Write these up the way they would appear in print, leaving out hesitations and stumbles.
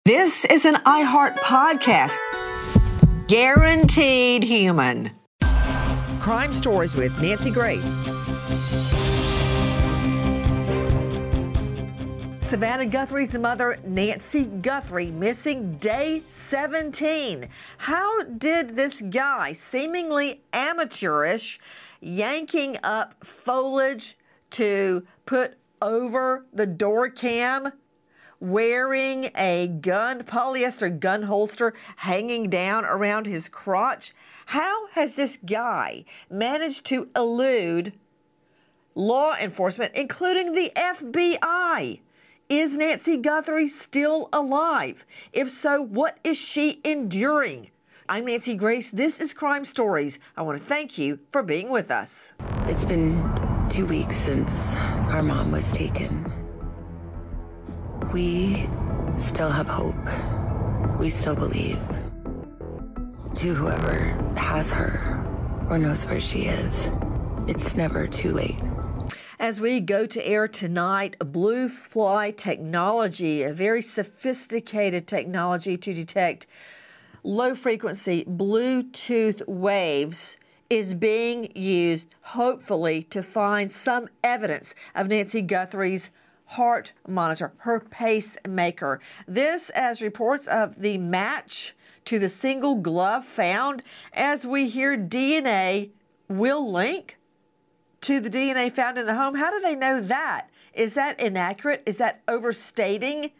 This is an iHeart podcast. Guaranteed human. Crime Stories with Nancy Grace. Savannah Guthrie's mother, Nancy Guthrie, missing day 17. How did this guy, seemingly amateurish, yanking up foliage to put over the door cam, wearing a polyester gun holster hanging down around his crotch? How has this guy managed to elude law enforcement, including the FBI? Is Nancy Guthrie still alive? If so, what is she enduring? I'm Nancy Grace. This is Crime Stories. I want to thank you for being with us. It's been 2 weeks since our mom was taken. We still have hope. We still believe. To whoever has her or knows where she is, it's never too late. As we go to air tonight, Blue Fly technology, a very sophisticated technology to detect low-frequency Bluetooth waves, is being used, hopefully, to find some evidence of Nancy Guthrie's heart monitor, her pacemaker. This as reports of the match to the single glove found, as we hear DNA will link to the DNA found in the home. How do they know that? Is that inaccurate? Is that overstating?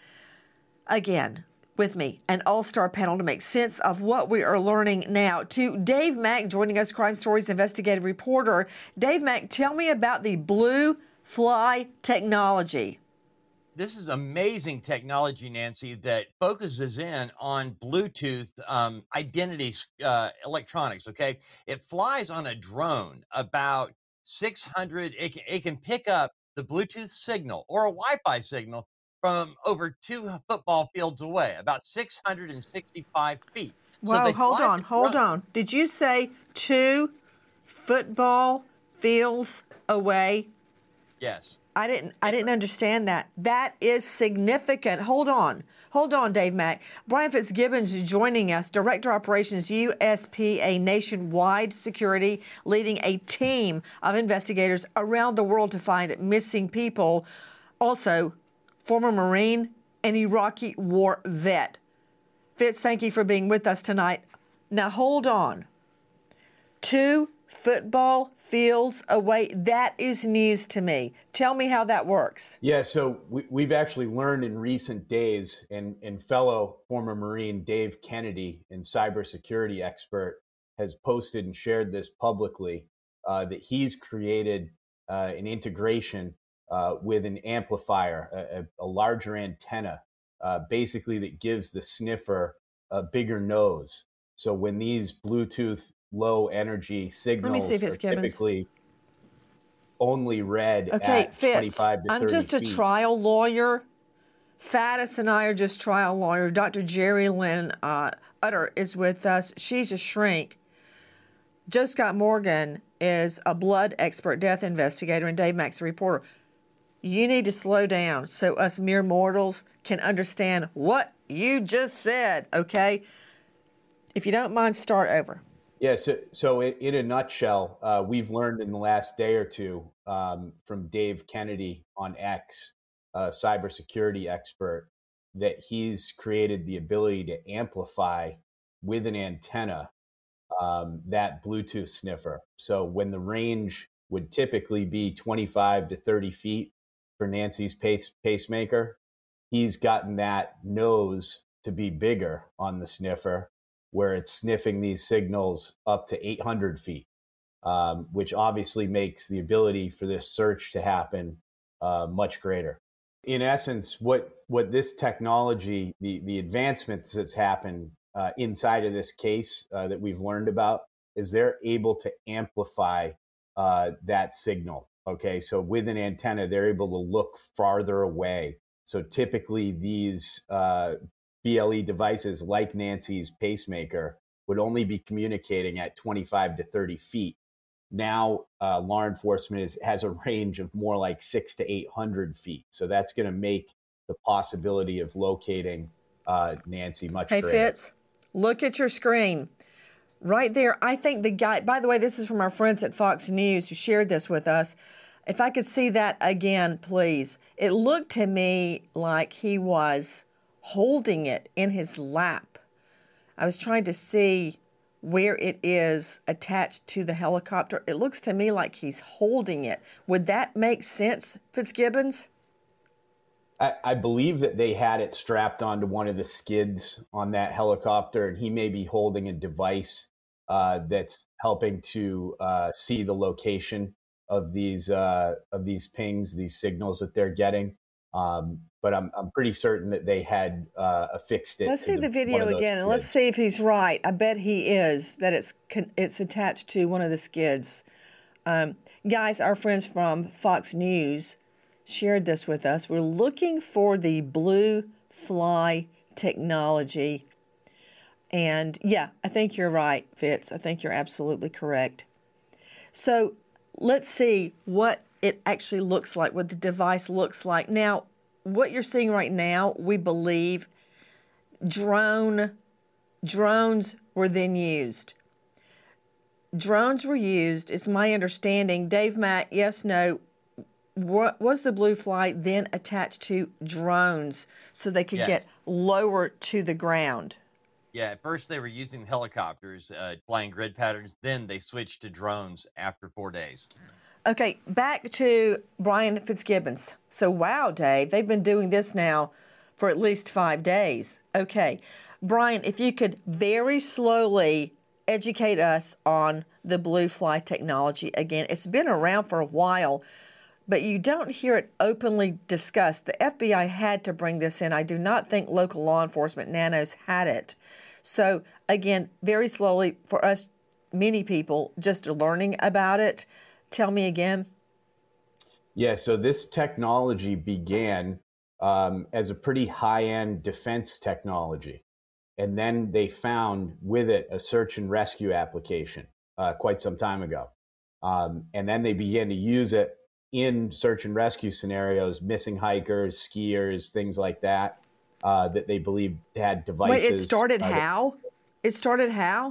Again, with me, an all-star panel to make sense of what we are learning now. To Dave Mack, joining us, Crime Stories investigative reporter. Dave Mack, tell me about the Blue Fly technology. This is amazing technology, Nancy, that focuses in on Bluetooth identity electronics, okay? It flies on a drone about 600. It can pick up the Bluetooth signal or a Wi-Fi signal from over 2 football fields away, about 665 feet. Whoa, hold on. Did you say 2 football fields away? Yes. I didn't understand that. That is significant. Hold on, Dave Mack. Brian Fitzgibbons is joining us, Director Operations, USPA Nationwide Security, leading a team of investigators around the world to find missing people. Also, former Marine and Iraqi war vet. Fitz, thank you for being with us tonight. Now, hold on. 2 football fields away. That is news to me. Tell me how that works. Yeah, so we've actually learned in recent days, and fellow former Marine Dave Kennedy, and cybersecurity expert, has posted and shared this publicly, that he's created an integration with an amplifier, a larger antenna, basically that gives the sniffer a bigger nose. So when these Bluetooth low energy signals are typically only read at Fitz, 25 to 30 I'm just a feet. trial lawyer. Faddis and I are just trial lawyers. Dr. Jerry Lynn Utter is with us. She's a shrink. Joe Scott Morgan is a blood expert, death investigator, and Dave Mack's a reporter. You need to slow down so us mere mortals can understand what you just said, okay? If you don't mind, start over. Yeah, so in a nutshell, we've learned in the last day or two from Dave Kennedy on X, a cybersecurity expert, that he's created the ability to amplify with an antenna that Bluetooth sniffer. So when the range would typically be 25 to 30 feet for Nancy's pacemaker, he's gotten that nose to be bigger on the sniffer, where it's sniffing these signals up to 800 feet, which obviously makes the ability for this search to happen much greater. In essence, what this technology, the advancements that's happened inside of this case that we've learned about, is they're able to amplify that signal. Okay, so with an antenna, they're able to look farther away. So typically these BLE devices like Nancy's pacemaker would only be communicating at 25 to 30 feet. Now, law enforcement has a range of more like 600 to 800 feet. So that's going to make the possibility of locating Nancy, much Hey, greater. Fitz, look at your screen. Right there, I think the guy, by the way, this is from our friends at Fox News who shared this with us. If I could see that again, please. It looked to me like he was holding it in his lap. I was trying to see where it is attached to the helicopter. It looks to me like he's holding it. Would that make sense, Fitzgibbons? I believe that they had it strapped onto one of the skids on that helicopter, and he may be holding a device that's helping to see the location of these pings, these signals that they're getting. But I'm pretty certain that they had affixed it. Let's see the video again, and let's see if he's right. I bet he is, that it's attached to one of the skids. Guys, our friends from Fox News shared this with us. We're looking for the Blue Fly technology. And yeah, I think you're right, Fitz. I think you're absolutely correct. So let's see what it actually looks like, what the device looks like. Now, what you're seeing right now, we believe drones were then used. Drones were used, it's my understanding. Dave Mack, yes, no. Was the Blue Fly then attached to drones so they could get lower to the ground? Yeah, at first they were using helicopters, flying grid patterns. Then they switched to drones after 4 days. Okay, back to Brian Fitzgibbons. So, wow, Dave, they've been doing this now for at least 5 days. Okay, Brian, if you could very slowly educate us on the Blue Fly technology again. It's been around for a while, but you don't hear it openly discussed. The FBI had to bring this in. I do not think local law enforcement nanos had it. So again, very slowly for us, many people just learning about it. Tell me again. Yeah, so this technology began as a pretty high-end defense technology. And then they found with it a search and rescue application quite some time ago. And then they began to use it in search and rescue scenarios, missing hikers, skiers, things like that, that they believed had devices. Wait, it started how? It started how?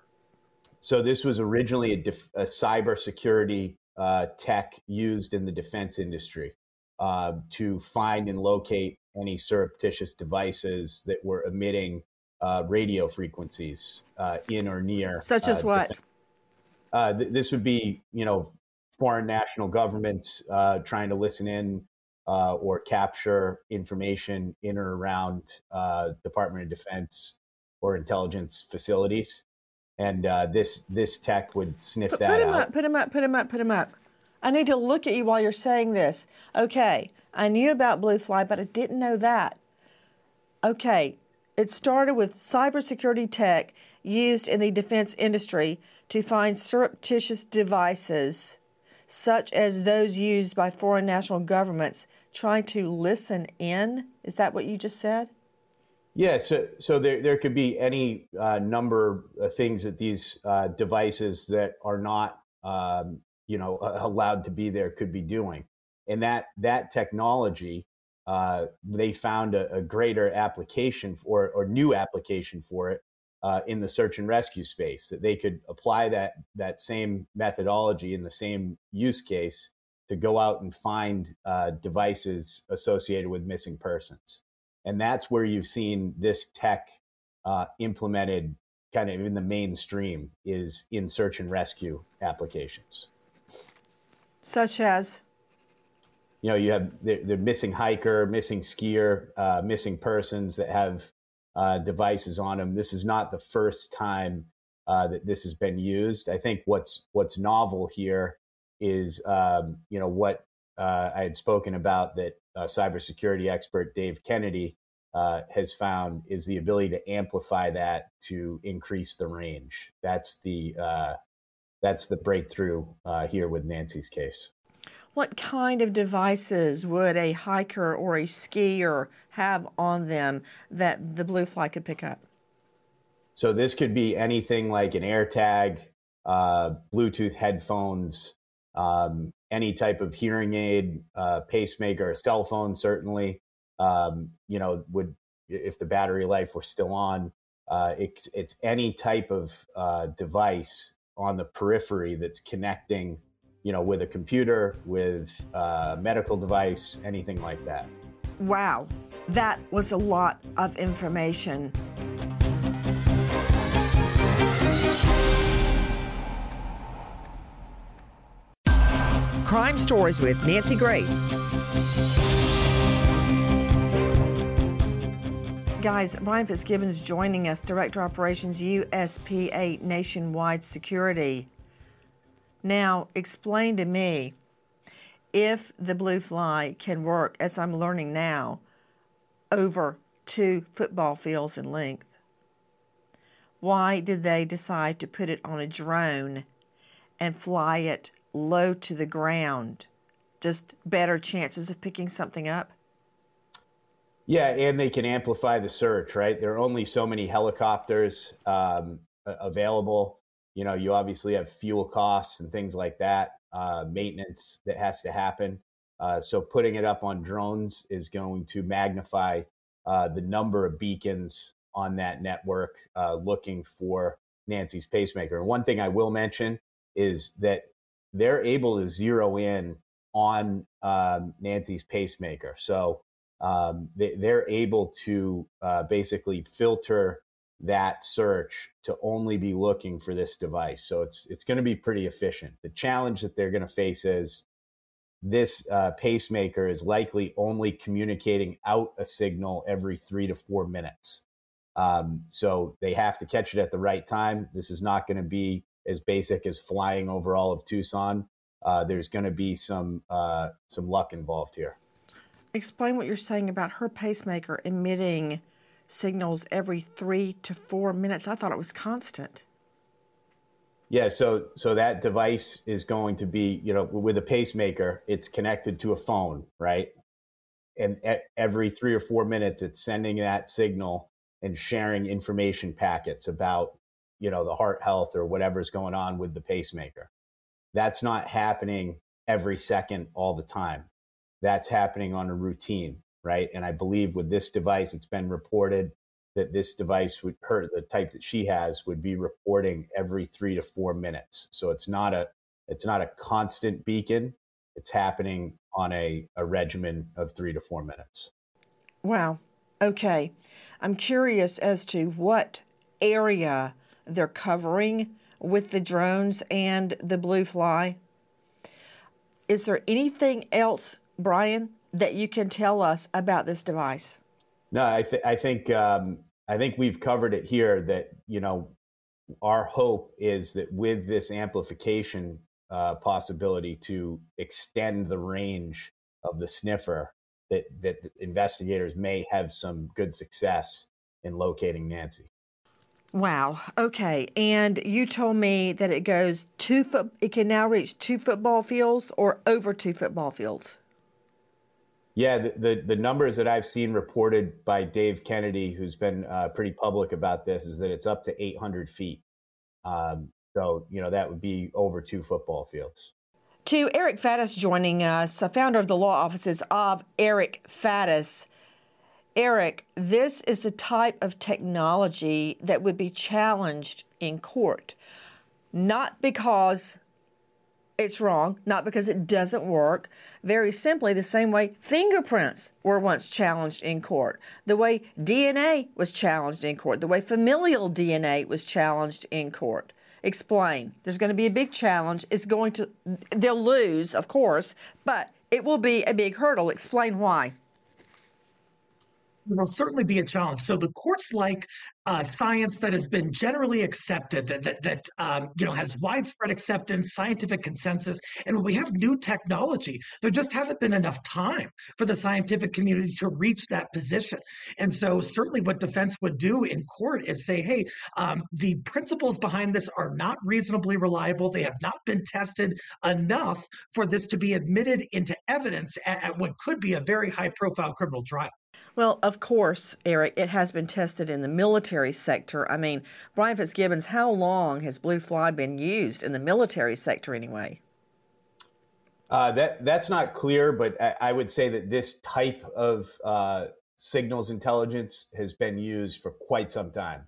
So this was originally a cybersecurity tech used in the defense industry to find and locate any surreptitious devices that were emitting radio frequencies in or near. Such as what? This would be, foreign national governments trying to listen in or capture information in or around Department of Defense or intelligence facilities. And this tech would sniff that out. Put him up. I need to look at you while you're saying this. Okay, I knew about Blue Fly, but I didn't know that. Okay, it started with cybersecurity tech used in the defense industry to find surreptitious devices, such as those used by foreign national governments trying to listen in. Is that what you just said? Yeah, so there could be any number of things that these devices that are not, allowed to be there could be doing. And that technology, they found a greater application or new application for it in the search and rescue space, that they could apply that same methodology in the same use case to go out and find devices associated with missing persons. And that's where you've seen this tech implemented kind of in the mainstream, is in search and rescue applications. Such as? You have the missing hiker, missing skier, missing persons that have devices on them. This is not the first time that this has been used. I think what's novel here is, what I had spoken about, that cybersecurity expert Dave Kennedy has found, is the ability to amplify that to increase the range. That's the breakthrough here with Nancy's case. What kind of devices would a hiker or a skier have on them that the Blue Fly could pick up? So this could be anything like an AirTag, Bluetooth headphones, any type of hearing aid, pacemaker, a cell phone certainly, would if the battery life were still on, it's any type of device on the periphery that's connecting, with a computer, with a medical device, anything like that. Wow, that was a lot of information. Crime Stories with Nancy Grace. Guys, Brian Fitzgibbons joining us, Director Operations USP8 Nationwide Security. Now, explain to me, if the Blue Fly can work, as I'm learning now, over 2 football fields in length, why did they decide to put it on a drone and fly it low to the ground? Just better chances of picking something up? Yeah, and they can amplify the search, right? There are only so many helicopters available. You obviously have fuel costs and things like that, maintenance that has to happen. So putting it up on drones is going to magnify the number of beacons on that network looking for Nancy's pacemaker. And one thing I will mention is that they're able to zero in on Nancy's pacemaker. So they're able to basically filter that search to only be looking for this device. So it's going to be pretty efficient. The challenge that they're going to face is this pacemaker is likely only communicating out a signal every 3 to 4 minutes. So they have to catch it at the right time. This is not going to be as basic as flying over all of Tucson. There's going to be some luck involved here. Explain what you're saying about her pacemaker emitting signals every 3 to 4 minutes. I thought it was constant. Yeah, so that device is going to be, with a pacemaker, it's connected to a phone, right? And every 3 or 4 minutes, it's sending that signal and sharing information packets about, the heart health or whatever's going on with the pacemaker. That's not happening every second all the time. That's happening on a routine, right? And I believe with this device, it's been reported that this device the type that she has, would be reporting every 3 to 4 minutes. So it's not a constant beacon. It's happening on a regimen of 3 to 4 minutes. Wow. Okay. I'm curious as to what area they're covering with the drones and the Blue Fly. Is there anything else, Brian, that you can tell us about this device? No, I think we've covered it here. That our hope is that with this amplification possibility to extend the range of the sniffer, that investigators may have some good success in locating Nancy. Wow. Okay. And you told me that it goes it can now reach 2 football fields or over 2 football fields. Yeah, the numbers that I've seen reported by Dave Kennedy, who's been pretty public about this, is that it's up to 800 feet. So, that would be over 2 football fields. To Eric Faddis joining us, founder of the law offices of Eric Faddis. Eric, this is the type of technology that would be challenged in court, not because it's wrong, not because it doesn't work. Very simply, the same way fingerprints were once challenged in court, the way DNA was challenged in court, the way familial DNA was challenged in court. Explain. There's going to be a big challenge. They'll lose, of course, but it will be a big hurdle. Explain why. It will certainly be a challenge. So the courts like science that has been generally accepted, that has widespread acceptance, scientific consensus. And when we have new technology, there just hasn't been enough time for the scientific community to reach that position. And so certainly what defense would do in court is say, hey, the principles behind this are not reasonably reliable. They have not been tested enough for this to be admitted into evidence at what could be a very high-profile criminal trial. Well, of course, Eric, it has been tested in the military sector. I mean, Brian Fitzgibbons, how long has Blue Fly been used in the military sector anyway? That's not clear, but I would say that this type of signals intelligence has been used for quite some time.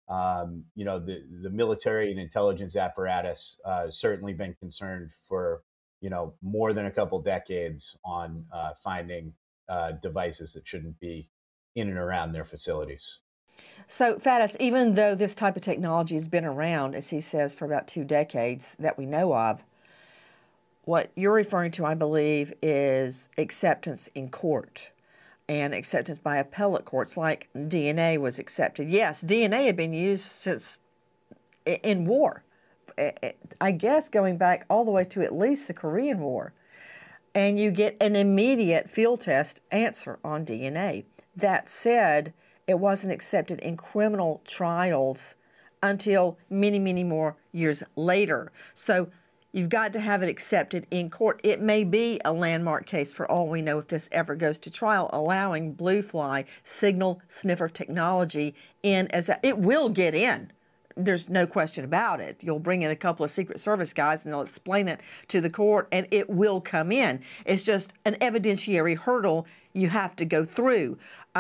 The military and intelligence apparatus has certainly been concerned for, more than a couple decades on finding devices that shouldn't be in and around their facilities. So, Faddis, even though this type of technology has been around, as he says, for about 2 decades that we know of, what you're referring to, I believe, is acceptance in court and acceptance by appellate courts, like DNA was accepted. Yes, DNA had been used since in war, I guess going back all the way to at least the Korean War. And you get an immediate field test answer on DNA. That said, it wasn't accepted in criminal trials until many, many more years later. So you've got to have it accepted in court. It may be a landmark case for all we know if this ever goes to trial, allowing Bluefly signal sniffer technology in as it will get in. There's no question about it. You'll bring in a couple of Secret Service guys and they'll explain it to the court and it will come in. It's just an evidentiary hurdle you have to go through.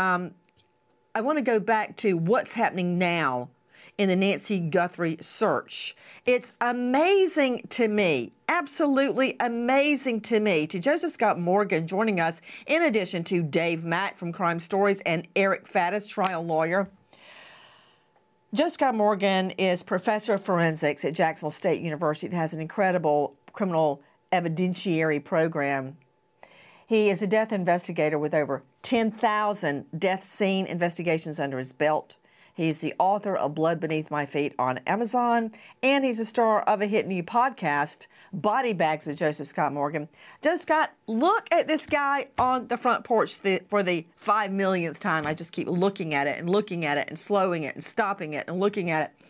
I want to go back to what's happening now in the Nancy Guthrie search. It's amazing to me, absolutely amazing to me, to Joseph Scott Morgan joining us, in addition to Dave Mack from Crime Stories and Eric Faddis, trial lawyer. Joe Scott Morgan is professor of forensics at Jacksonville State University that has an incredible criminal evidentiary program. He is a death investigator with over 10,000 death scene investigations under his belt. He's the author of Blood Beneath My Feet on Amazon, and he's a star of a hit new podcast, Body Bags with Joseph Scott Morgan. Joe Scott, look at this guy on the front porch for the 5 millionth time. I just keep looking at it and slowing it and stopping it and looking at it.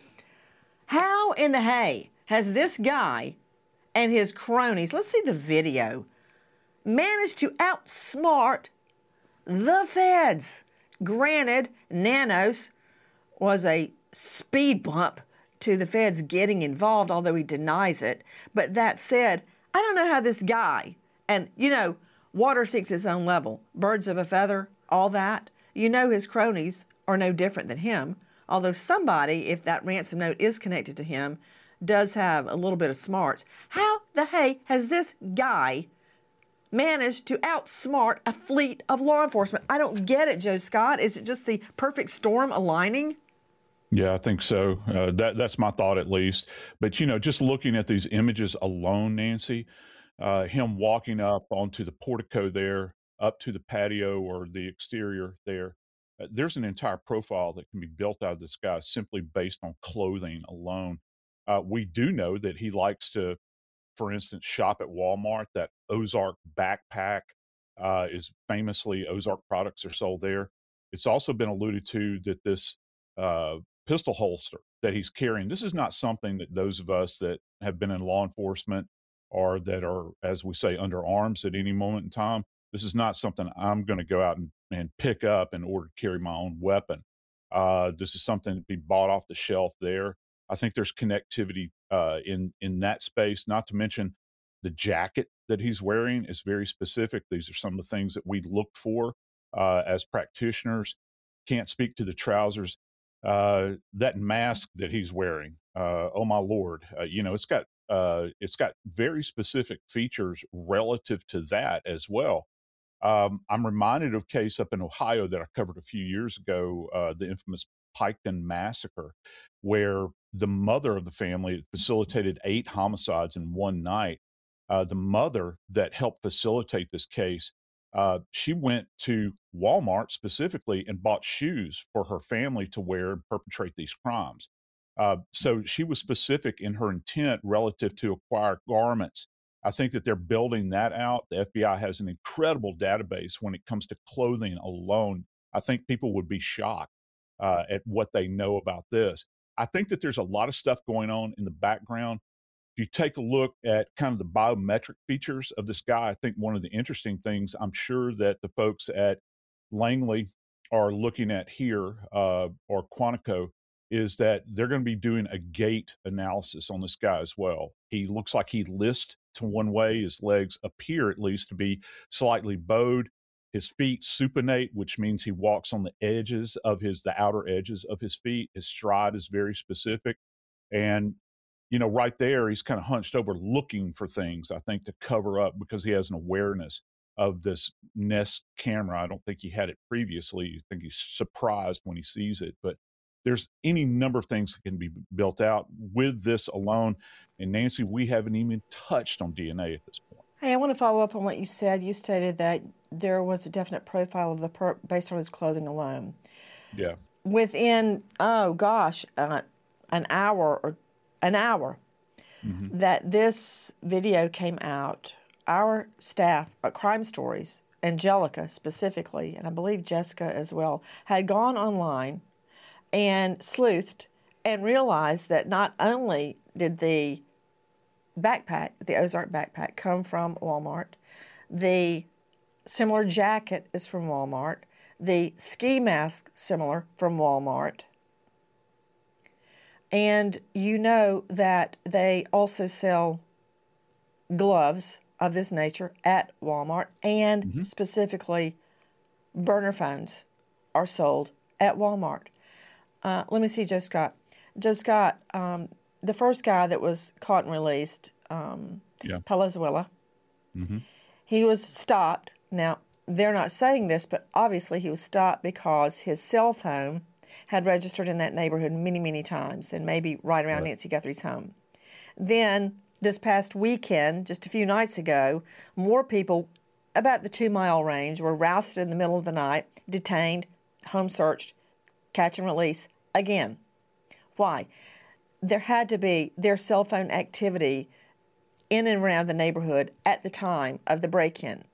How in the hay has this guy and his cronies, let's see the video, managed to outsmart the feds? Granted, Nanos was a speed bump to the feds getting involved, although he denies it. But that said, I don't know how this guy, and water seeks its own level, birds of a feather, all that. His cronies are no different than him, although somebody, if that ransom note is connected to him, does have a little bit of smarts. How the hey has this guy managed to outsmart a fleet of law enforcement? I don't get it, Joe Scott. Is it just the perfect storm aligning? Yeah, I think so. That's my thought, at least. But, just looking at these images alone, Nancy, him walking up onto the portico there, up to the patio or the exterior there, there's an entire profile that can be built out of this guy simply based on clothing alone. We do know that he likes to, for instance, shop at Walmart. That Ozark backpack is famously, Ozark products are sold there. It's also been alluded to that this pistol holster that he's carrying, this is not something that those of us that have been in law enforcement or that are, as we say, under arms at any moment in time, this is not something I'm going to go out and pick up in order to carry my own weapon. This is something to be bought off the shelf there. I think there's connectivity in that space, not to mention the jacket that he's wearing is very specific. These are some of the things that we look for as practitioners. Can't speak to the trousers. That mask that he's wearing, oh my Lord, it's got very specific features relative to that as well. I'm reminded of a case up in Ohio that I covered a few years ago, the infamous Piketon massacre, where the mother of the family facilitated 8 homicides in one night. The mother that helped facilitate this case, she went to Walmart specifically and bought shoes for her family to wear and perpetrate these crimes. So she was specific in her intent relative to acquire garments. I think that they're building that out. The FBI has an incredible database when it comes to clothing alone. I think people would be shocked at what they know about this. I think that there's a lot of stuff going on in the background. If you take a look at kind of the biometric features of this guy, I think one of the interesting things I'm sure that the folks at Langley are looking at here, or Quantico, is that they're going to be doing a gait analysis on this guy as well. He looks like he lists to one way. His legs appear at least to be slightly bowed. His feet supinate, which means he walks on the edges of the outer edges of his feet. His stride is very specific. And, right there, he's kind of hunched over looking for things, I think, to cover up because he has an awareness of this Nest camera. I don't think he had it previously. I think he's surprised when he sees it. But there's any number of things that can be built out with this alone. And Nancy, we haven't even touched on DNA at this point. Hey, I want to follow up on what you said. You stated that there was a definite profile of the perp based on his clothing alone. Yeah. Within, an hour that this video came out, our staff at Crime Stories, Angelica specifically, and I believe Jessica as well, had gone online and sleuthed and realized that not only did the backpack, the Ozark backpack, come from Walmart, the similar jacket is from Walmart, the ski mask similar from Walmart, and you know that they also sell gloves of this nature at Walmart, and specifically burner phones are sold at Walmart. Let me see Joe Scott. Joe Scott, the first guy that was caught and released, Palazuela, he was stopped. Now, they're not saying this, but obviously he was stopped because his cell phone had registered in that neighborhood many, many times, and maybe right around Nancy Guthrie's home. Then, this past weekend, just a few nights ago, more people about the 2-mile range were rousted in the middle of the night, detained, home searched, catch and release again. Why? There had to be their cell phone activity in and around the neighborhood at the time of the break-in.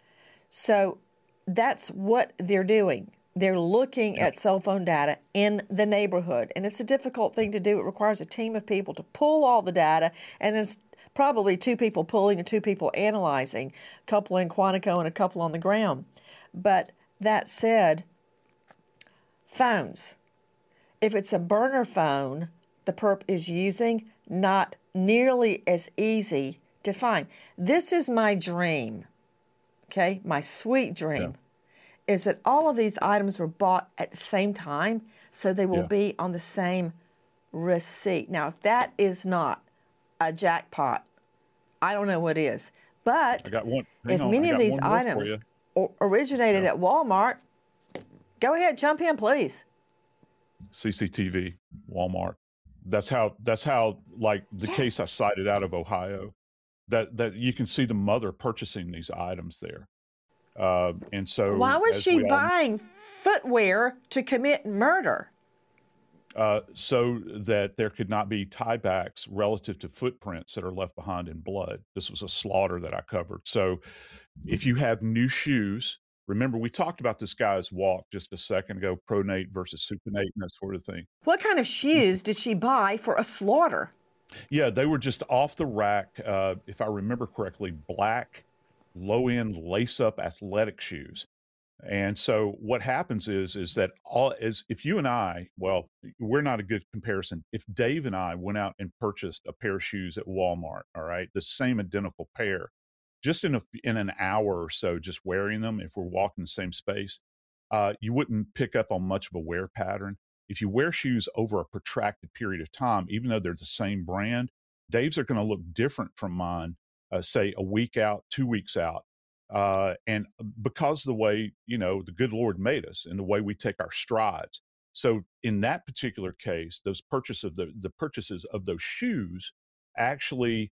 So that's what they're doing. They're looking at cell phone data in the neighborhood, and it's a difficult thing to do. It requires a team of people to pull all the data, and then probably 2 people pulling and 2 people analyzing, a couple in Quantico and a couple on the ground. But that said, phones. If it's a burner phone the perp is using, not nearly as easy to find. This is my dream, okay? My sweet dream is that all of these items were bought at the same time, so they will be on the same receipt. Now, if that is not a jackpot, I don't know what is. But if many of these items originated at Walmart, go ahead, jump in, please. CCTV, Walmart. That's how like the case I cited out of Ohio, that you can see the mother purchasing these items there. And so why was she buying footwear to commit murder? So that there could not be tiebacks relative to footprints that are left behind in blood. This was a slaughter that I covered. So if you have new shoes, remember we talked about this guy's walk just a second ago, pronate versus supinate and that sort of thing. What kind of shoes did she buy for a slaughter? Yeah, they were just off the rack. If I remember correctly, black, low-end lace-up athletic shoes. And so what happens is that if you and I, well, we're not a good comparison. If Dave and I went out and purchased a pair of shoes at Walmart, all right, the same identical pair, just in an hour or so, just wearing them, if we're walking the same space, you wouldn't pick up on much of a wear pattern. If you wear shoes over a protracted period of time, even though they're the same brand, Dave's are going to look different from mine, say a week out, 2 weeks out. And because of the way, the good Lord made us and the way we take our strides. So in that particular case, those the purchases of those shoes actually,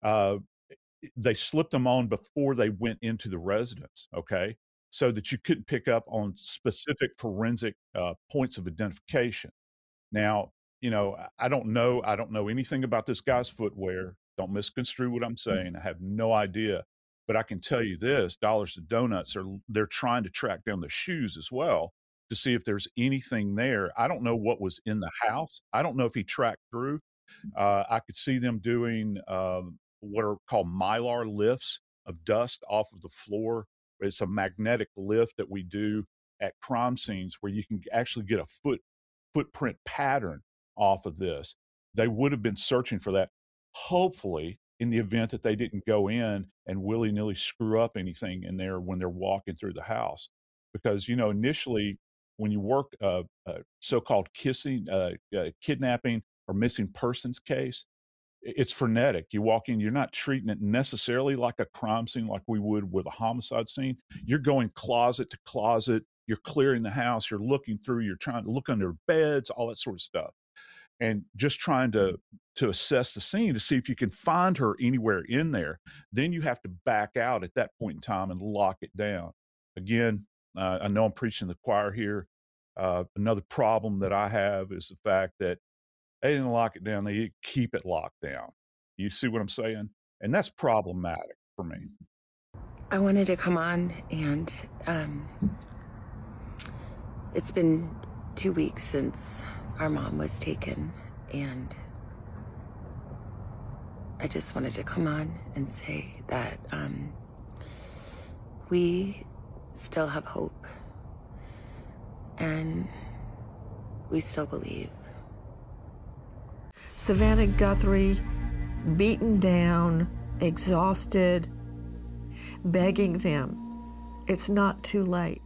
they slipped them on before they went into the residence. Okay. So that you couldn't pick up on specific forensic, points of identification. Now, I don't know anything about this guy's footwear. Don't misconstrue what I'm saying. I have no idea. But I can tell you this, Dollars to Donuts, they're trying to track down the shoes as well to see if there's anything there. I don't know what was in the house. I don't know if he tracked through. I could see them doing what are called Mylar lifts of dust off of the floor. It's a magnetic lift that we do at crime scenes where you can actually get a footprint pattern off of this. They would have been searching for that. Hopefully, in the event that they didn't go in and willy-nilly screw up anything in there when they're walking through the house. Because, initially when you work a so-called kidnapping or missing persons case, it's frenetic. You walk in, you're not treating it necessarily like a crime scene like we would with a homicide scene. You're going closet to closet, you're clearing the house, you're looking through, you're trying to look under beds, all that sort of stuff. And just trying to assess the scene to see if you can find her anywhere in there. Then you have to back out at that point in time and lock it down. Again, I know I'm preaching to the choir here. Another problem that I have is the fact that they didn't lock it down. They keep it locked down. You see what I'm saying? And that's problematic for me. I wanted to come on, and it's been 2 weeks since our mom was taken, and I just wanted to come on and say that we still have hope, and we still believe. Savannah Guthrie, beaten down, exhausted, begging them, it's not too late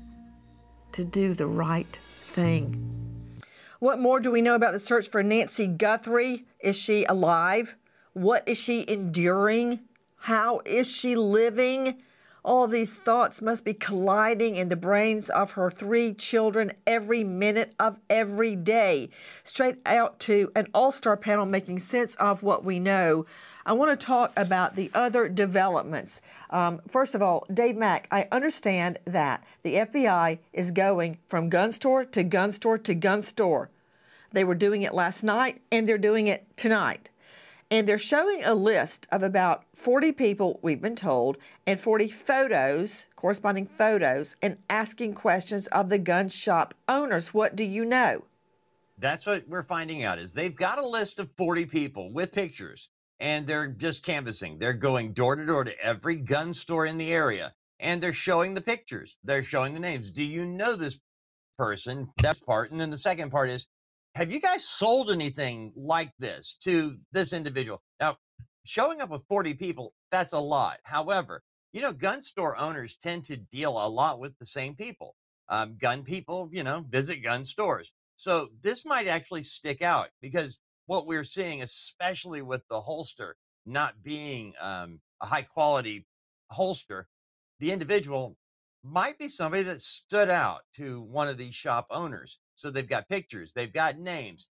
to do the right thing. What more do we know about the search for Nancy Guthrie? Is she alive? What is she enduring? How is she living? All these thoughts must be colliding in the brains of her 3 children every minute of every day. Straight out to an all-star panel making sense of what we know. I want to talk about the other developments. First of all, Dave Mack, I understand that the FBI is going from gun store to gun store to gun store. They were doing it last night, and they're doing it tonight. And they're showing a list of about 40 people, we've been told, and 40 photos, corresponding photos, and asking questions of the gun shop owners. What do you know? That's what we're finding out is they've got a list of 40 people with pictures, and they're just canvassing. They're going door to door to every gun store in the area, and they're showing the pictures. They're showing the names. Do you know this person? That's part. And then the second part is, have you guys sold anything like this to this individual? Now, showing up with 40 people, that's a lot. However, gun store owners tend to deal a lot with the same people. Gun people, visit gun stores. So this might actually stick out because what we're seeing, especially with the holster not being a high quality holster, the individual might be somebody that stood out to one of these shop owners. So they've got pictures, they've got names.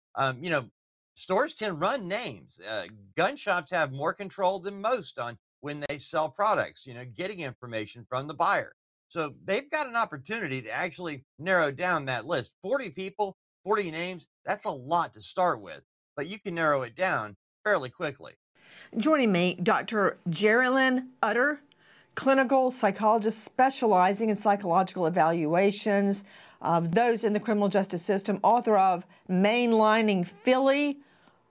Stores can run names. Gun shops have more control than most on when they sell products, getting information from the buyer. So they've got an opportunity to actually narrow down that list. 40 people, 40 names, that's a lot to start with, but you can narrow it down fairly quickly. Joining me, Dr. Jerilyn Utter, clinical psychologist specializing in psychological evaluations of those in the criminal justice system, author of Mainlining Philly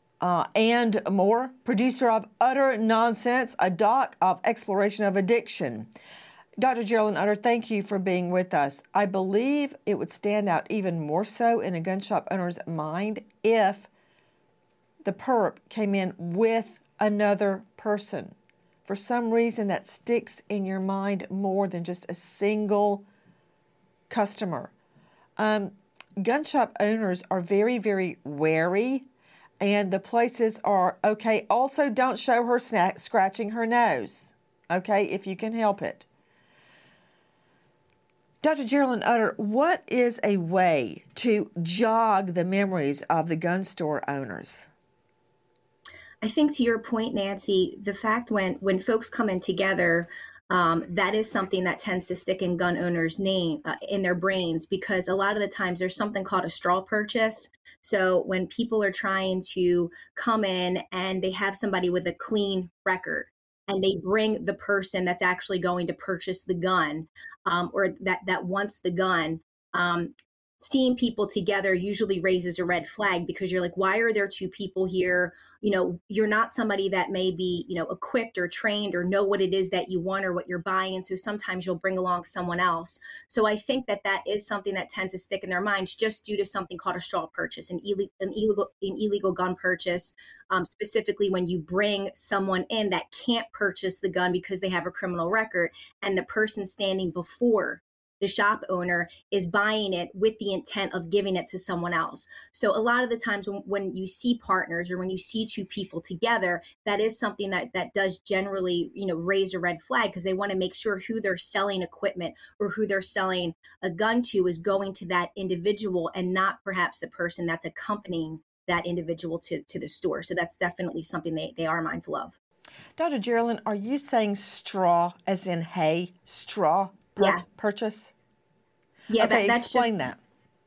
and more, producer of Utter Nonsense, a doc of exploration of addiction. Dr. Jerilyn Utter, thank you for being with us. I believe it would stand out even more so in a gun shop owner's mind if the perp came in with another person. For some reason, that sticks in your mind more than just a single customer. Gun shop owners are very, very wary, and the places are, okay, also don't show her scratching her nose, okay, if you can help it. Dr. Jerilyn Utter, what is a way to jog the memories of the gun store owners? I think to your point, Nancy, the fact when folks come in together, that is something that tends to stick in gun owners' name in their brains, because a lot of the times there's something called a straw purchase. So when people are trying to come in and they have somebody with a clean record and they bring the person that's actually going to purchase the gun or that wants the gun, seeing people together usually raises a red flag, because you're like, why are there two people here? You're not somebody that may be, equipped or trained or know what it is that you want or what you're buying. And so sometimes you'll bring along someone else. So I think that is something that tends to stick in their minds, just due to something called a straw purchase, an illegal gun purchase. Specifically when you bring someone in that can't purchase the gun because they have a criminal record, and the person standing before the shop owner is buying it with the intent of giving it to someone else. So a lot of the times when you see partners, or when you see two people together, that is something that does generally, raise a red flag, because they want to make sure who they're selling equipment or who they're selling a gun to is going to that individual, and not perhaps the person that's accompanying that individual to the store. So that's definitely something they are mindful of. Dr. Geraldine, are you saying straw as in hay, straw purchase? Yeah, okay, that's explain that.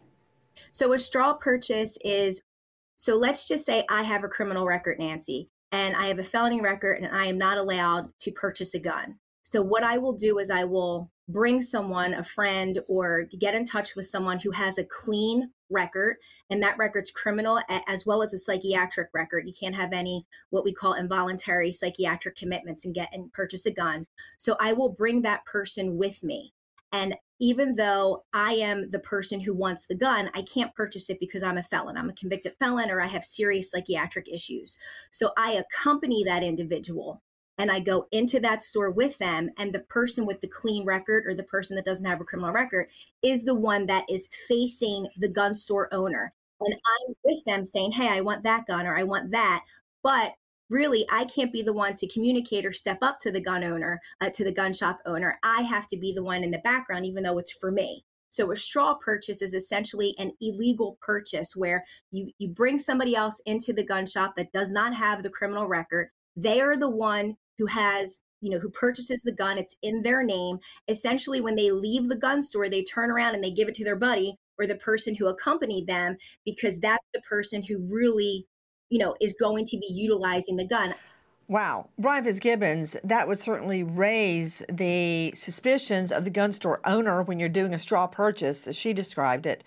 So a straw purchase is, so let's just say I have a criminal record, Nancy, and I have a felony record, and I am not allowed to purchase a gun. So what I will do is I will bring someone, a friend, or get in touch with someone who has a clean record, and that record's criminal as well as a psychiatric record. You can't have any what we call involuntary psychiatric commitments and purchase a gun. So I will bring that person with me. And even though I am the person who wants the gun, I can't purchase it because I'm a felon. I'm a convicted felon, or I have serious psychiatric issues. So I accompany that individual, and I go into that store with them, and the person with the clean record, or the person that doesn't have a criminal record, is the one that is facing the gun store owner. And I'm with them saying, hey, I want that gun, or I want that. But really, I can't be the one to communicate or step up to the gun owner, to the gun shop owner. I have to be the one in the background, even though it's for me. So a straw purchase is essentially an illegal purchase, where you bring somebody else into the gun shop that does not have the criminal record. They are the one who has, who purchases the gun. It's in their name. Essentially, when they leave the gun store, they turn around and they give it to their buddy or the person who accompanied them, because that's the person who really, is going to be utilizing the gun. Wow. Brian Fitzgibbons, that would certainly raise the suspicions of the gun store owner when you're doing a straw purchase, as she described it.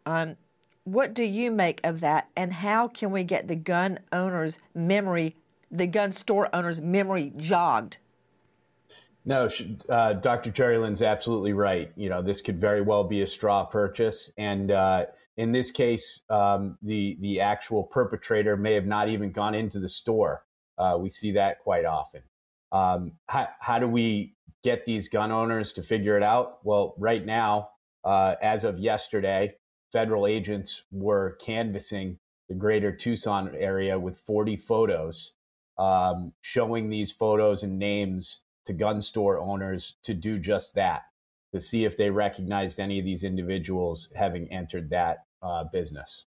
What do you make of that, and how can we get the gun store owner's memory jogged? No, Dr. Cherrylin's absolutely right. This could very well be a straw purchase. And in this case, the actual perpetrator may have not even gone into the store. We see that quite often. How do we get these gun owners to figure it out? Well, right now, as of yesterday, federal agents were canvassing the greater Tucson area with 40 photos, showing these photos and names to gun store owners to do just that, to see if they recognized any of these individuals having entered that business.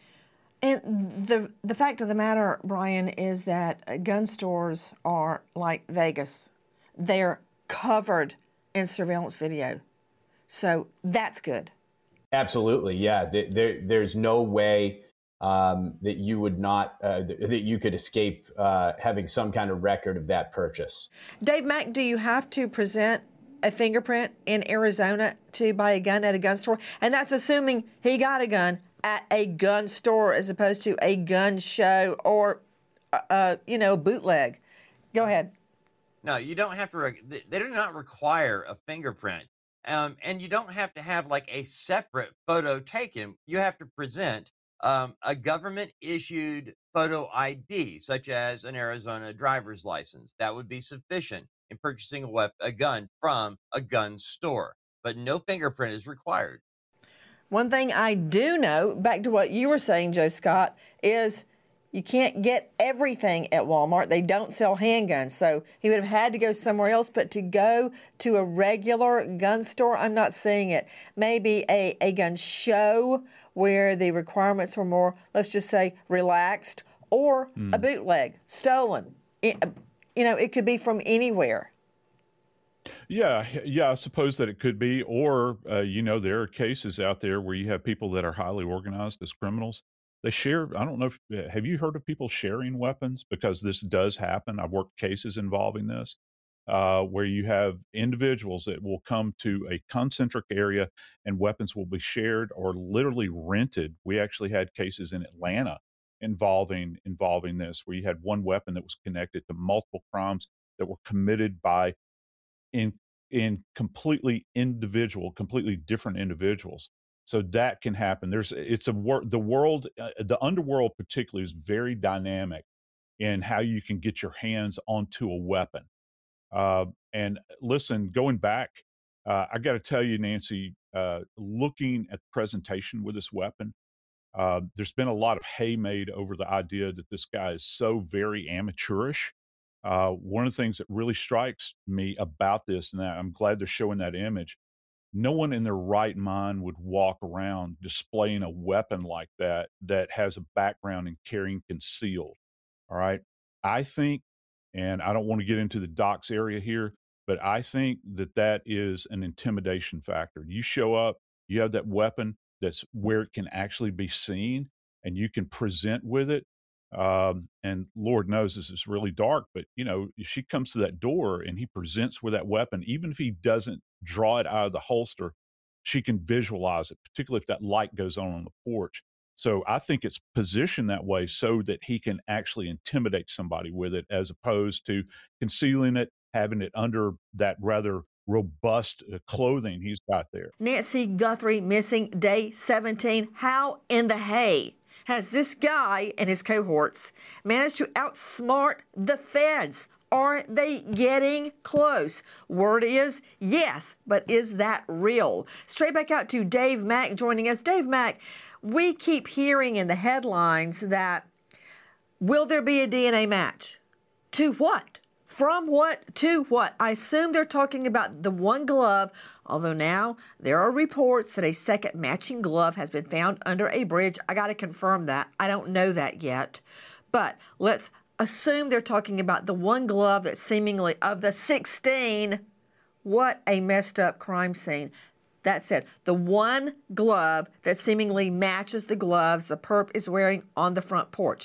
And the fact of the matter, Brian, is that gun stores are like Vegas. They're covered in surveillance video. So that's good. Absolutely, yeah. There's no way that you would not, that you could escape having some kind of record of that purchase. Dave Mack, do you have to present a fingerprint in Arizona to buy a gun at a gun store? And that's assuming he got a gun at a gun store as opposed to a gun show or, bootleg. Go ahead. No, you don't have to. They do not require a fingerprint. And you don't have to have like a separate photo taken. You have to present a government-issued photo ID, such as an Arizona driver's license. That would be sufficient in purchasing a gun from a gun store, but no fingerprint is required. One thing I do know, back to what you were saying, Joe Scott, is you can't get everything at Walmart. They don't sell handguns, so he would have had to go somewhere else. But to go to a regular gun store, I'm not seeing it. Maybe a gun show where the requirements are more, let's just say, relaxed, or a bootleg, stolen. It could be from anywhere. Yeah, I suppose that it could be. Or, there are cases out there where you have people that are highly organized as criminals. They share, I don't know, have you heard of people sharing weapons? Because this does happen. I've worked cases involving this. where you have individuals that will come to a concentric area and weapons will be shared or literally rented. We actually had cases in Atlanta involving this, where you had one weapon that was connected to multiple crimes that were committed by in completely different individuals. So that can happen. The underworld particularly is very dynamic in how you can get your hands onto a weapon. And listen, going back, I got to tell you, Nancy, looking at the presentation with this weapon, there's been a lot of hay made over the idea that this guy is so very amateurish. One of the things that really strikes me about this, and that I'm glad they're showing that image, no one in their right mind would walk around displaying a weapon like that has a background in carrying concealed. All right. I think, and I don't want to get into the docs area here, but I think that is an intimidation factor. You show up, you have that weapon that's where it can actually be seen and you can present with it. And Lord knows this is really dark, but if she comes to that door and he presents with that weapon, even if he doesn't draw it out of the holster, she can visualize it, particularly if that light goes on the porch. So I think it's positioned that way so that he can actually intimidate somebody with it, as opposed to concealing it, having it under that rather robust clothing he's got there. Nancy Guthrie missing day 17. How in the hay has this guy and his cohorts managed to outsmart the feds? Are they getting close? Word is yes, but is that real? Straight back out to Dave Mack joining us. Dave Mack, we keep hearing in the headlines that will there be a DNA match? To what? From what to what? I assume they're talking about the one glove, although now there are reports that a second matching glove has been found under a bridge. I got to confirm that. I don't know that yet. But let's assume they're talking about the one glove that seemingly, of the 16, what a messed up crime scene. That said, the one glove that seemingly matches the gloves the perp is wearing on the front porch.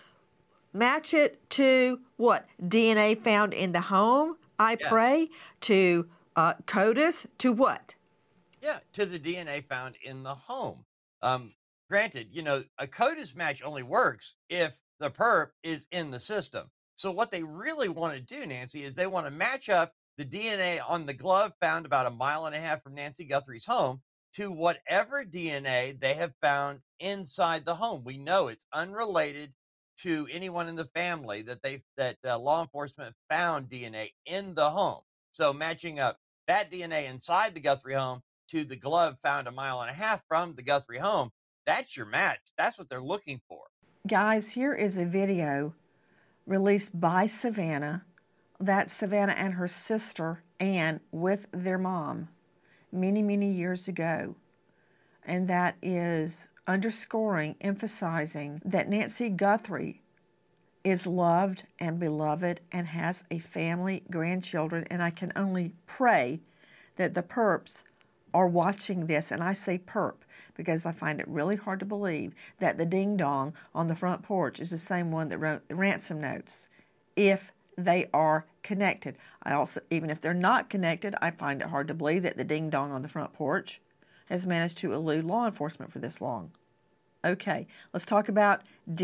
Match it to what? DNA found in the home, I pray? To CODIS? To what? Yeah, to the DNA found in the home. Granted, a CODIS match only works if the perp is in the system. So what they really want to do, Nancy, is they want to match up the DNA on the glove found about 1.5 miles from Nancy Guthrie's home to whatever DNA they have found inside the home. We know it's unrelated to anyone in the family that law enforcement found DNA in the home. So matching up that DNA inside the Guthrie home to the glove found 1.5 miles from the Guthrie home, that's your match. That's what they're looking for. Guys, here is a video released by Savannah. That's Savannah and her sister Ann with their mom many, many years ago. And that is underscoring, emphasizing that Nancy Guthrie is loved and beloved and has a family, grandchildren, and I can only pray that the perps are watching this. And I say perp because I find it really hard to believe that the ding-dong on the front porch is the same one that wrote the ransom notes, if they are connected. I also, even if they're not connected, I find it hard to believe that the ding-dong on the front porch has managed to elude law enforcement for this long. Okay, let's talk about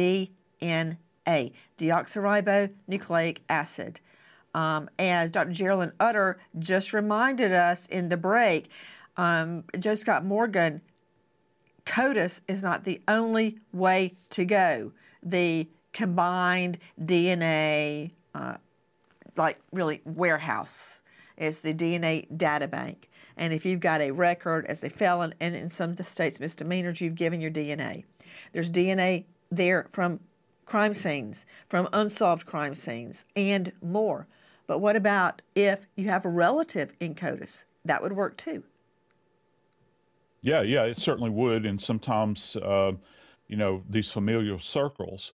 DNA, deoxyribonucleic acid. As Dr. Geraldine Utter just reminded us in the break, Joe Scott Morgan, CODIS is not the only way to go. The combined DNA, really warehouse, is the DNA data bank. And if you've got a record as a felon, and in some states misdemeanors, you've given your DNA. There's DNA there from crime scenes, from unsolved crime scenes, and more. But what about if you have a relative in CODIS? That would work too. Yeah, it certainly would. And sometimes, these familial circles,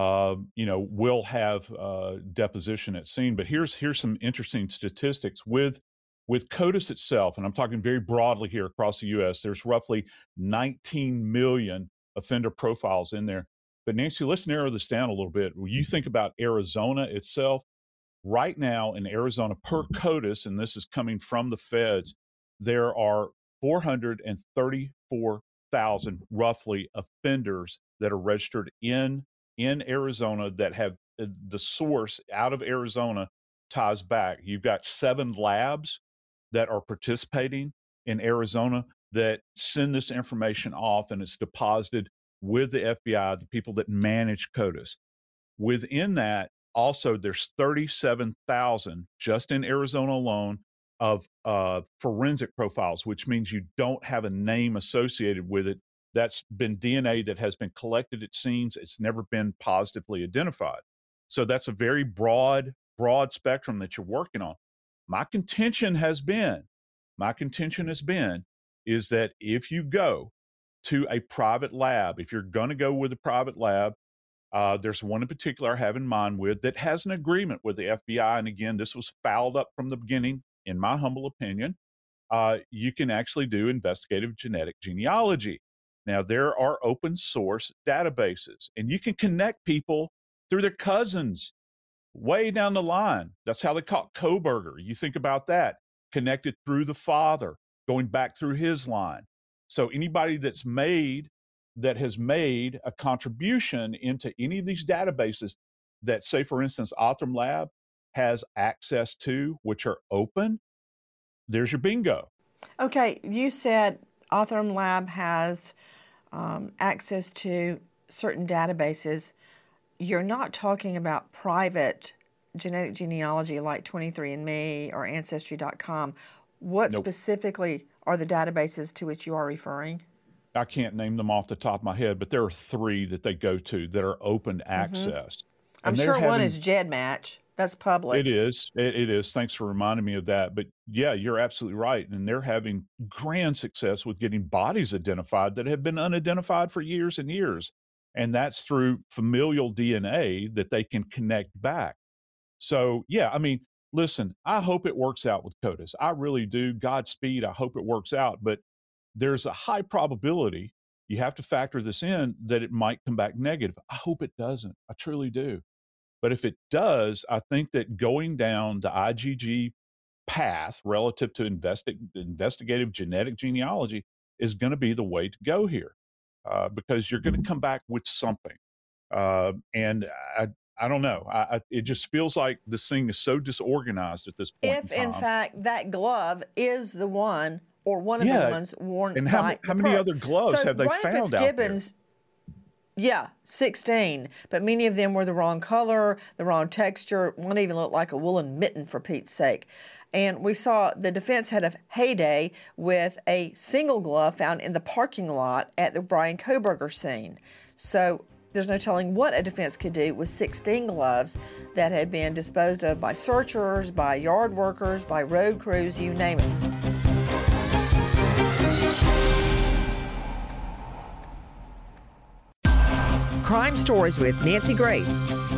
will have deposition at scene. But here's some interesting statistics with CODIS itself, and I'm talking very broadly here across the U.S. There's roughly 19 million offender profiles in there. But Nancy, let's narrow this down a little bit. When you think about Arizona itself, Right now in Arizona, per CODIS, and this is coming from the feds, there are 434,000 roughly offenders that are registered in Arizona that have the source out of Arizona ties back. You've got 7 labs that are participating in Arizona that send this information off, and it's deposited with the FBI, the people that manage CODIS. Within that, also, there's 37,000 just in Arizona alone of forensic profiles, which means you don't have a name associated with it. That's been DNA that has been collected at scenes. It's never been positively identified. So that's a very broad spectrum that you're working on. My contention has been is that if you go to a private lab, if you're going to go with a private lab, there's one in particular I have in mind with that has an agreement with the FBI. And again, this was fouled up from the beginning, in my humble opinion. You can actually do investigative genetic genealogy. Now, there are open source databases, and you can connect people through their cousins way down the line. That's how they caught Kohberger. You think about that, connected through the father, going back through his line. So anybody that has made a contribution into any of these databases that, say, for instance, Othram Lab has access to, which are open, there's your bingo. Okay, you said Othram Lab has access to certain databases. You're not talking about private genetic genealogy like 23andMe or Ancestry.com. What Nope. specifically are the databases to which you are referring? I can't name them off the top of my head, but there are 3 that they go to that are open access. I'm sure one is GEDmatch. That's public. It is. It is. Thanks for reminding me of that. But yeah, you're absolutely right. And they're having grand success with getting bodies identified that have been unidentified for years and years. And that's through familial DNA that they can connect back. So, yeah, I mean, listen, I hope it works out with CODIS. I really do. Godspeed. I hope it works out. But there's a high probability, you have to factor this in, that it might come back negative. I hope it doesn't. I truly do. But if it does, I think that going down the IGG path relative to investigative genetic genealogy is going to be the way to go here, because you're going to come back with something. And I don't know. It just feels like this thing is so disorganized at this point. If in fact that glove is the one or one of the ones worn and by how many other gloves have they Brian found Fitzgibbons, out there? Yeah, 16, but many of them were the wrong color, the wrong texture. One even looked like a woolen mitten, for Pete's sake. And we saw the defense had a heyday with a single glove found in the parking lot at the Brian Kohberger scene. So there's no telling what a defense could do with 16 gloves that had been disposed of by searchers, by yard workers, by road crews, you name it. Crime Stories with Nancy Grace.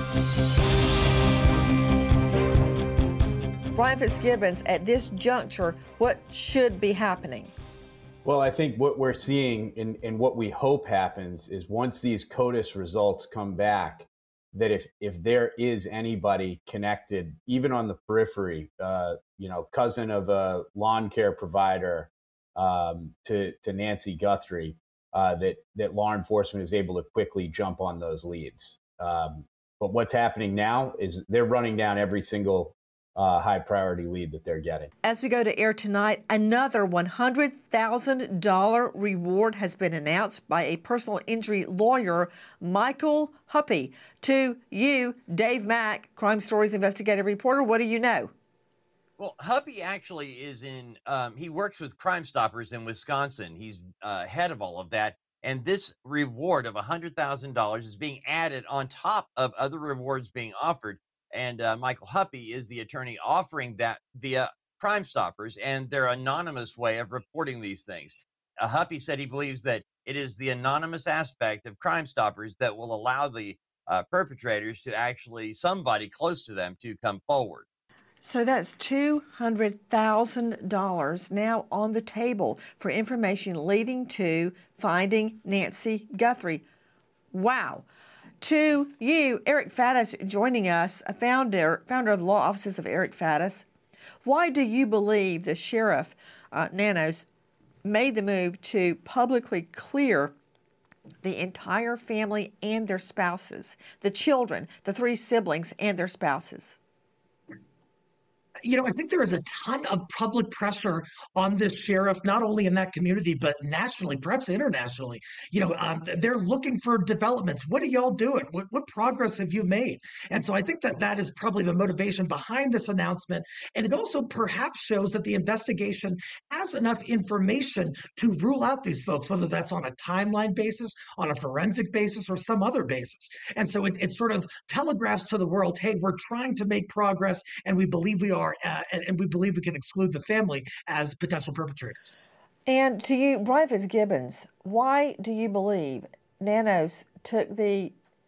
Brian Fitzgibbons, at this juncture, what should be happening? Well, I think what we're seeing and what we hope happens is once these CODIS results come back, that if there is anybody connected, even on the periphery, cousin of a lawn care provider to Nancy Guthrie, that law enforcement is able to quickly jump on those leads. But what's happening now is they're running down every single high priority lead that they're getting. As we go to air tonight, another $100,000 reward has been announced by a personal injury lawyer, Michael Huppy. To you, Dave Mack, Crime Stories investigative reporter, what do you know? Well, Huppy actually is he works with Crime Stoppers in Wisconsin. He's head of all of that. And this reward of $100,000 is being added on top of other rewards being offered. And Michael Huppy is the attorney offering that via Crime Stoppers and their anonymous way of reporting these things. Huppy said he believes that it is the anonymous aspect of Crime Stoppers that will allow the perpetrators to actually, somebody close to them, to come forward. So that's $200,000 now on the table for information leading to finding Nancy Guthrie. Wow. To you, Eric Faddis joining us, a founder of the law offices of Eric Faddis. Why do you believe the sheriff, Nanos, made the move to publicly clear the entire family and their spouses, the children, the 3 siblings and their spouses? I think there is a ton of public pressure on this sheriff, not only in that community, but nationally, perhaps internationally. They're looking for developments. What are y'all doing? What progress have you made? And so I think that is probably the motivation behind this announcement. And it also perhaps shows that the investigation has enough information to rule out these folks, whether that's on a timeline basis, on a forensic basis, or some other basis. And so it sort of telegraphs to the world, hey, we're trying to make progress, and we believe we are. And we believe we can exclude the family as potential perpetrators. And to you, Brian Fitzgibbons, why do you believe Nanos took the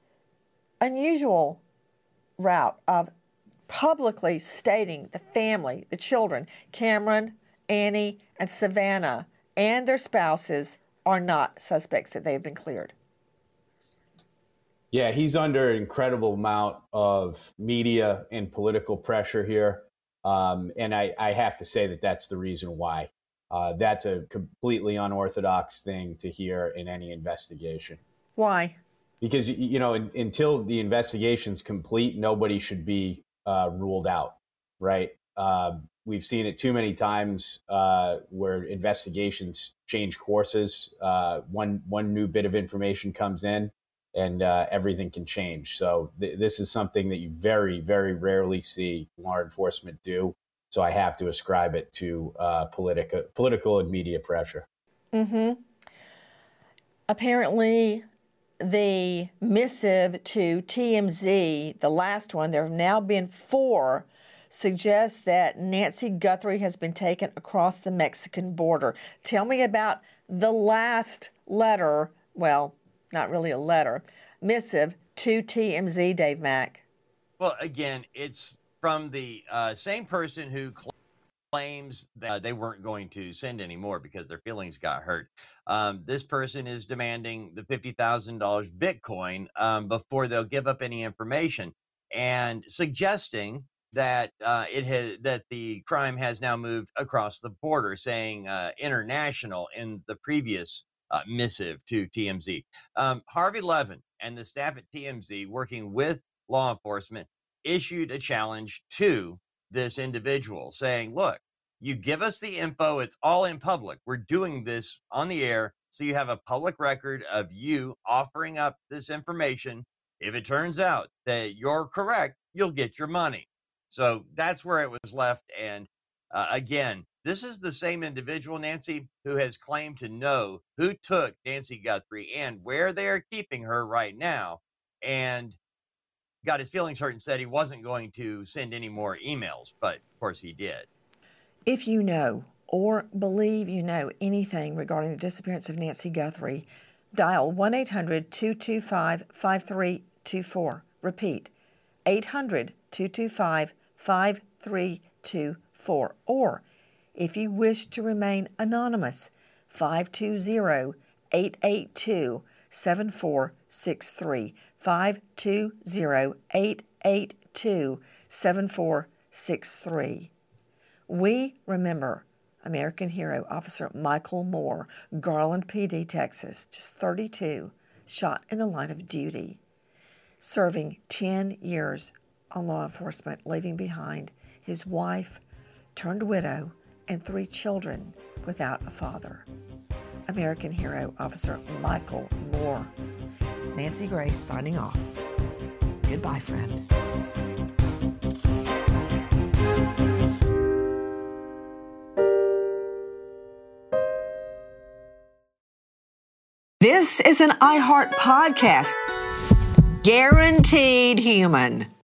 unusual route of publicly stating the family, the children, Cameron, Annie, and Savannah, and their spouses are not suspects, that they have been cleared? Yeah, he's under an incredible amount of media and political pressure here. And I have to say that that's the reason why. That's a completely unorthodox thing to hear in any investigation. Why? Because, until the investigation's complete, nobody should be ruled out, right? We've seen it too many times where investigations change courses. One new bit of information comes in, and everything can change. So this is something that you very, very rarely see law enforcement do. So I have to ascribe it to political and media pressure. Mm-hmm. Apparently, the missive to TMZ, the last one, there have now been 4, suggests that Nancy Guthrie has been taken across the Mexican border. Tell me about the last letter, well, not really a letter, missive to TMZ, Dave Mack. Well, again, it's from the same person who claims that they weren't going to send any more because their feelings got hurt. This person is demanding the $50,000 Bitcoin before they'll give up any information, and suggesting that that the crime has now moved across the border, saying international in the previous missive to TMZ. Harvey Levin and the staff at TMZ, working with law enforcement, issued a challenge to this individual saying, look, you give us the info, it's all in public. We're doing this on the air, so you have a public record of you offering up this information. If it turns out that you're correct, you'll get your money. So that's where it was left. And again, this is the same individual, Nancy, who has claimed to know who took Nancy Guthrie and where they are keeping her right now, and got his feelings hurt and said he wasn't going to send any more emails. But of course he did. If you know or believe you know anything regarding the disappearance of Nancy Guthrie, dial 1-800-225-5324. Repeat, 800-225-5324. Or, if you wish to remain anonymous, 520-882-7463. 520-882-7463. We remember American hero Officer Michael Moore, Garland PD, Texas, just 32, shot in the line of duty, serving 10 years on law enforcement, leaving behind his wife, turned widow, and 3 children without a father. American hero Officer Michael Moore. Nancy Grace signing off. Goodbye, friend. This is an iHeart podcast. Guaranteed human.